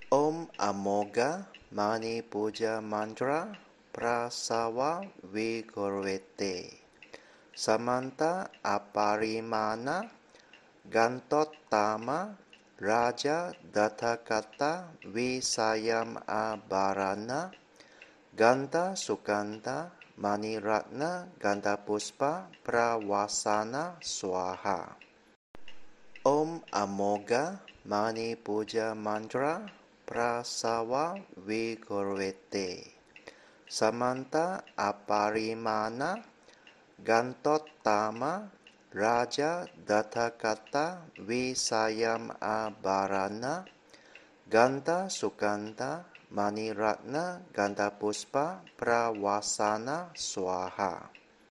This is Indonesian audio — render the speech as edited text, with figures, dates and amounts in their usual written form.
Om Amoga Mani Puja Mantra Prasawa Vigorvete Samanta Aparimana Gantottama Raja Datakata Visayam Abarana Ganta Sukanta Maniratna Ganta Puspa Prawasana Swaha. Om Amoga Mani Puja Mantra Prasawa Vigorvete Samanta Aparimana Gantottama Raja Datakata Visayam Abarana Ganta Sukanta Maniratna Ganta Puspa Prawasana Swaha.